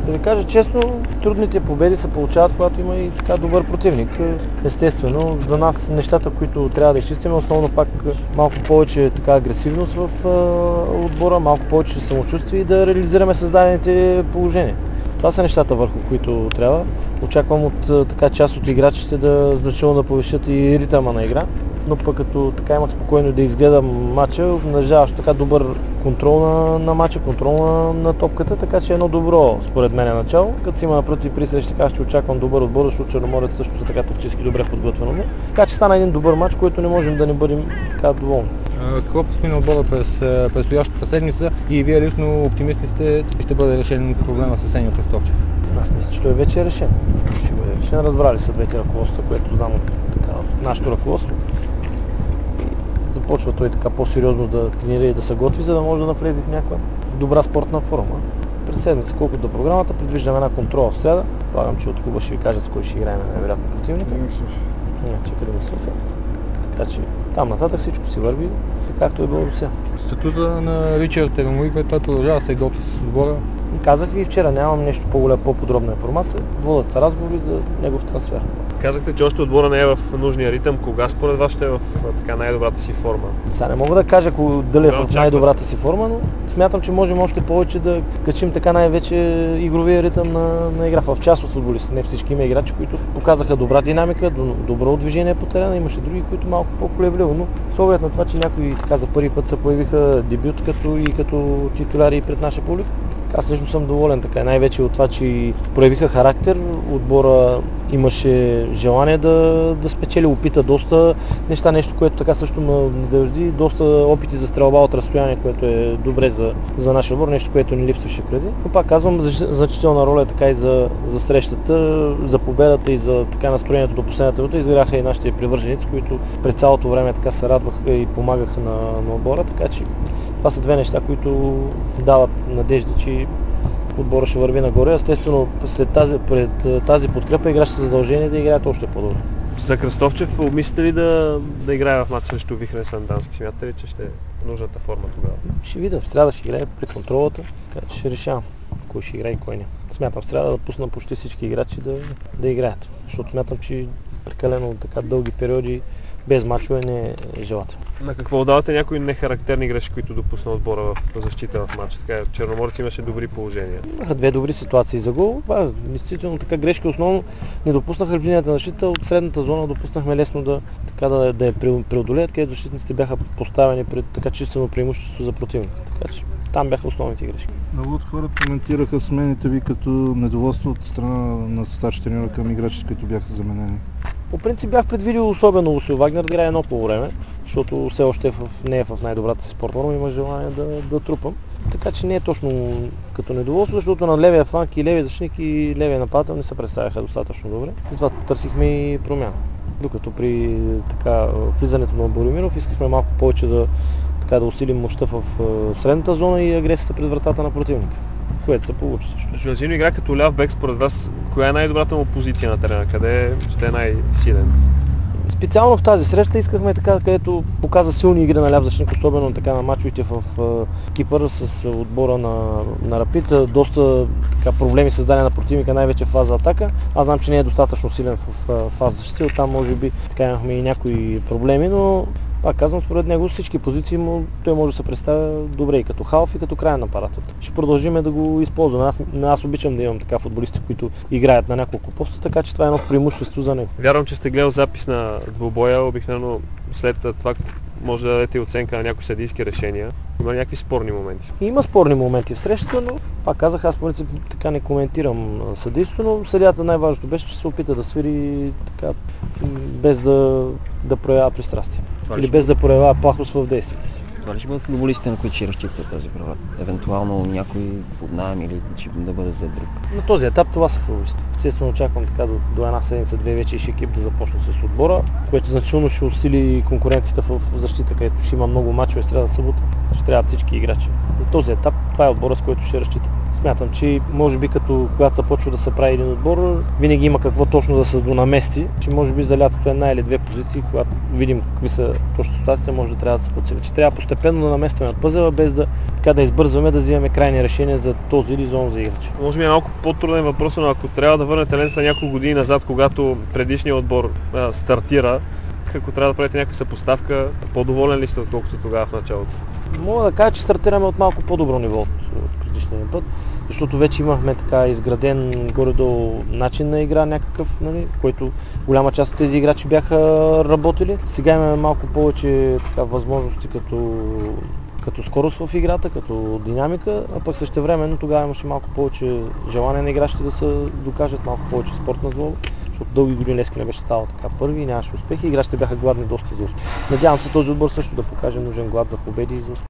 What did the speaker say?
Да ви кажа честно, трудните победи се получават, когато има и така добър противник. Естествено, за нас нещата, които трябва да изчистим, основно пак малко повече така агресивност в отбора, малко повече самочувствие и да реализираме създадените положения. Това са нещата, върху които трябва. Очаквам от така част от играчите да значително да повишат и ритъма на игра, но пък като така имат спокойно да изгледам матча, наближаващо така добър контрол на матча, контрол на топката, така че едно добро според мен е начало. Като си има напротив при срещи, така ще очаквам добър отбор, защото Черноморец също са така тактически добре подготвено. Така че стана един добър матч, който не можем да не бъдем така доволни. Какво посмина отбора през предстоящата седмица и вие лично оптимисти сте, ще бъде решен проблема с Сеньо Кръстовчев? Аз мисля, че той вече е решен. Ще бъде решен. Разбрали са двете ръководства, което знам от нашето ръководство. Започва той така по-сериозно да тренира и да се готви, за да може да навлезе в някаква добра спортна форма. През седмица, колкото до програмата, предвиждаме една контрола в среда. Предполагам, че от клуба ще ви кажат с кой ще играем най-вероятно противника. Академик София. Така че там нататък всичко си върви, както е било до сега. Статута на Ричард Ерамови, той продължава да се готви с отбора. Казах ви вчера, нямам нещо по-подробна информация. Водят се разговори за негов трансфер. Казахте, че още отбора не е в нужния ритъм. Кога според вас ще е в така най-добрата си форма? Сега не мога да кажа дали е в най-добрата си форма, но смятам, че можем още повече да качим така най-вече игровия ритъм на игра. В част от футболистите, не всички има играчи, които показаха добра динамика, добро движение по терена. Имаше други, които малко по-колебливо, но с оглед на това, че някои така за първи път се появиха дебют като титуляри пред наша публика. Аз лично съм доволен така, най-вече от това, че проявиха характер, отбора имаше желание да спечели, опита доста неща, нещо, което така също ме надежди, доста опити за стрелба от разстояние, което е добре за нашия отбор, нещо, което ни липсваше преди. Но пак казвам, значителна роля е така и за срещата, за победата и за така настроението до последната минута изиграха и нашите привърженици, които през цялото време така се радваха и помагаха на отбора, така че това са две неща, които дават надежда, че отбора ще върви нагоре. Естествено, пред тази подкрепа играчите са задължени да играят още по-добре. За Кръстовчев обмислите ли да играе в матч срещу Вихрен Сандански? Смятате ли, че ще е нужната форма тогава? Ще видя. В сряда ще играе при контролата, така че ще решавам кой ще играе и кой не. Смятам в сряда да пусна почти всички играчи да играят, защото смятам, че прекалено така дълги периоди без мачове не е желателно. На какво отдавате някои нехарактерни грешки, които допусна отбора в защита в матча? Така, Черноморец имаше добри положения. Имаха две добри ситуации за гол. Действително така грешки основно не допуснаха в линията на защита. От средната зона допуснахме лесно да я преодолеят, където защитниците бяха поставени пред така числено преимущество за противника. Така че там бяха основните грешки. Много от хората коментираха смените ви като недоволство от страна на старши треньора към играчите, които бяха заменени. По принцип бях предвидил особено Лусил Вагнер да играе едно по време, защото все още не е в най-добрата си спортна форма, има желание да трупам. Така че не е точно като недоволство, защото на левия фланг и левия защитник и левия нападател не се представяха достатъчно добре. Затова търсихме и промяна. Докато при влизането на Боримиров искахме малко повече да усилим мощта в средната зона и агресията пред вратата на противника, което се получи също. Жуазино игра като ляв бек, според вас, коя е най-добрата му позиция на терена? Къде ще е най-силен? Специално в тази среща искахме така, където показа силни игри на ляв защитник, особено така на мачовете в Кипър с отбора на Рапид. Доста така проблеми създали на противника, най-вече в фаза атака. Аз знам, че не е достатъчно силен в фаза защита, оттам може би така имахме и някои проблеми, но пак казвам, според него всички позиции той може да се представя добре и като халф и като краен апаратор. Ще продължим да го използваме. Аз обичам да имам така футболисти, които играят на няколко поста, така че това е едно преимущество за него. Вярвам, че сте гледал запис на двубоя, обикновено след това може да дадете оценка на някои съдийски решения. Има някакви спорни моменти? Има спорни моменти в срещата, но пак казах, аз по принцип така не коментирам съдейство, но съдията най-важното беше, че се опита да свири така, без да проявява пристрастие. Или без да проявява плахост в действията си. Това ли ще бъдат футболистите, на които ще разчитате този преврат? Евентуално някой под наем или да бъде за друг? На този етап това са футболисти. Естествено очаквам така до една седмица-две вече и екип да започне с отбора, което значително ще усили конкуренцията в защита, където ще има много мачове сряда събота. Ще трябват всички играчи. На този етап това е отбора, с който ще разчитам. Смятам, че може би когато се почва да се прави един отбор, винаги има какво точно да се донамести, че може би за лятото една или две позиции, когато видим какви са точно ситуациите, може да трябва да се подсили. Че трябва постепенно да наместваме пъзела, без да избързваме да взимаме крайни решения за този или за онзи играч. Може би е малко по-труден въпрос, но ако трябва да върнете лентата няколко години назад, когато предишният отбор стартира, ако трябва да правите някаква съпоставка, по-доволен ли сте, отколкото тогава в началото? Мога да кажа, че стартираме от малко по-добро ниво от предишния път, защото вече имахме така изграден горе-долу начин на игра някакъв, нали, който голяма част от тези играчи бяха работили. Сега имаме малко повече така възможности като скорост в играта, като динамика, а пък същевременно тогава имаше малко повече желание на играчите да се докажат, малко повече спортна злоба, защото дълги години Левски не беше ставал така първи и нямаше успехи. Играчите бяха гладни доста за успех. Надявам се този отбор също да покаже нужен глад за победи и за успех.